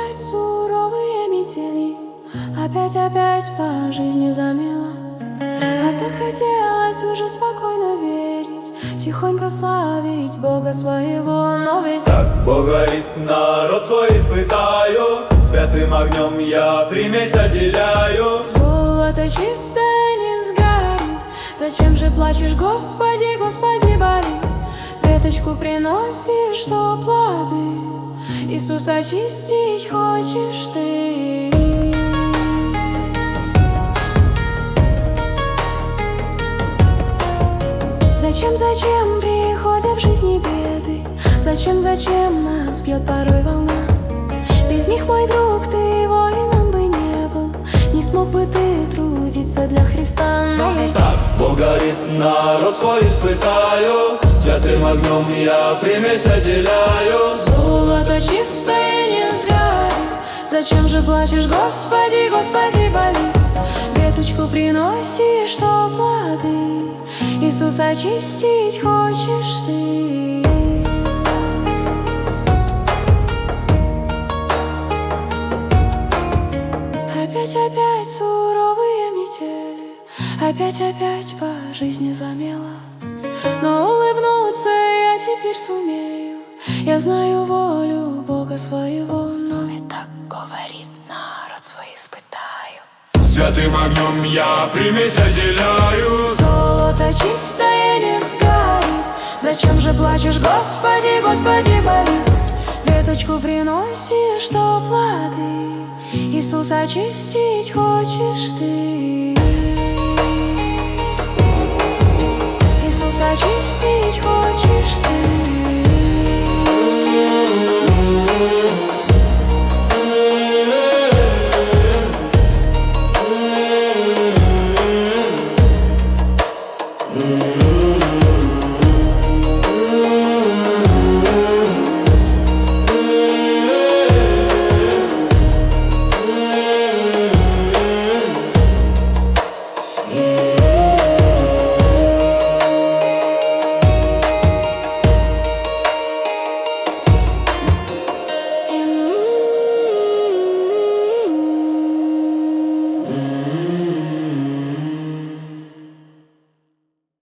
опять суровые метели, опять по жизни замело. А так хотелось уже спокойно верить, тихонько славить Бога своего, но ведь Так Бог говорит, народ свой испытаю, святым огнем я примесь отделяю. золото чистое не сгорит. Зачем же плачешь, Господи, Господи, боли? Веточку приносишь, что плоды Иисус очистить хочешь ты. Зачем приходят в жизни беды? Зачем нас бьет порой волна? Без них, мой друг, ты воином бы не был, не смог бы ты трудиться для Христа, но ведь Так Бог говорит, народ свой испытаю, святым огнем я примесь отделяю. золото чистое не сгорит. Зачем же плачешь, Господи, Господи, боли? Веточку приносишь, что плоды Иисус очистить хочешь ты. Опять суровые метели, опять по жизни замело. Но улыбнуться я теперь сумею, я знаю волю Бога своего, но ведь так говорит, народ свой испытаю. Святым огнем я примесь отделяю. Золото чистое не сгорит. Зачем же плачешь, Господи, Господи, боли? Веточку приносишь, что плоды Иисус очистить хочешь ты. Иисус очистить хочешь ты.